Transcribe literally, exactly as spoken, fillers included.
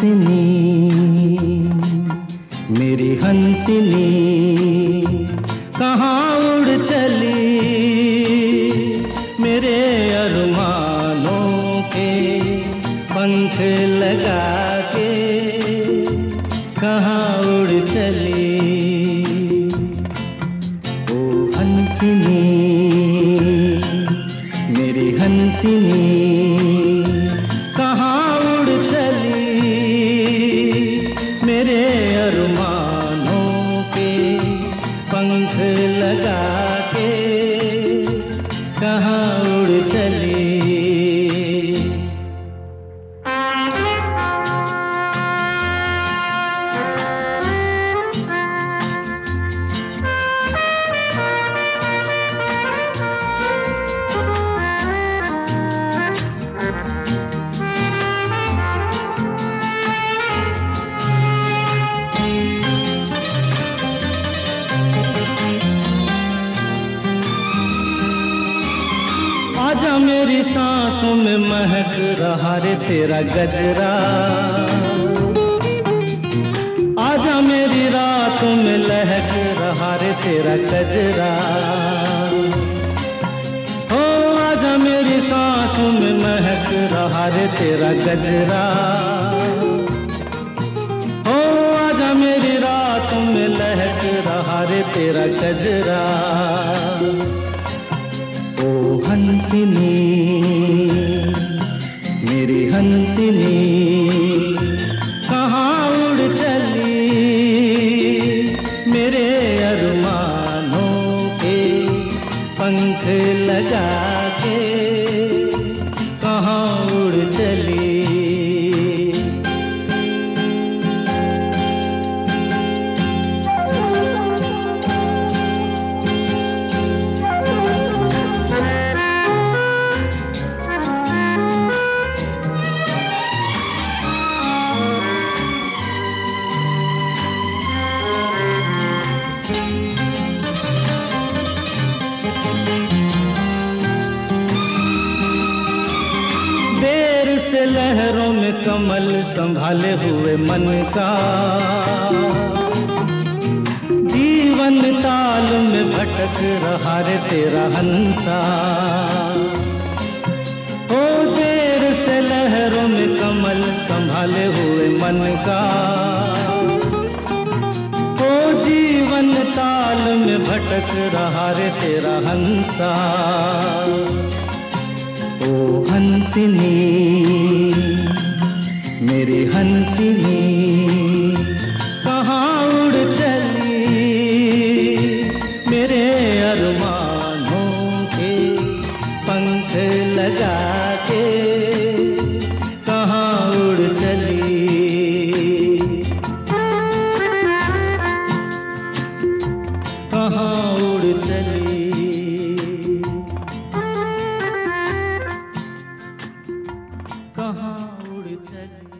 हंसनी मेरी हंसनी कहाँ उड़ चली, मेरे अरमानों के पंख लगा के कहाँ उड़ चली। ओ हंसनी मेरी हंसनी कहाँ उड़ चली, मेरे अरमानों के पंख लगा के कहाँ उड़ चली। आजा मेरी सांसों में महक रहा रे तेरा गजरा, आजा मेरी रातों में लहक रहा रे तेरा गजरा। हो आजा मेरी सांसों में महक रहा रे तेरा गजरा। हो आजा मेरी रातों में लहक रहा रे तेरा गजरा। ओ हंसनी मेरी हंसनी कहाँ उड़ चली, मेरे अरमानों के पंख लगा के कहाँ उड़ चली। से लहरों में कमल संभाले हुए मन का, जीवन ताल में भटक रहा रे तेरा हंसा। ओ देर से लहरों में कमल संभाले हुए मन का, ओ जीवन ताल में भटक रहा रे तेरा हंसा। ओ हंसनी मेरी हंसनी कहाँ उड़ चली, मेरे अरमानों के पंख लगा के कहाँ उड़ चली। कहाँ उड़ चली, कहाँ उड़ चली।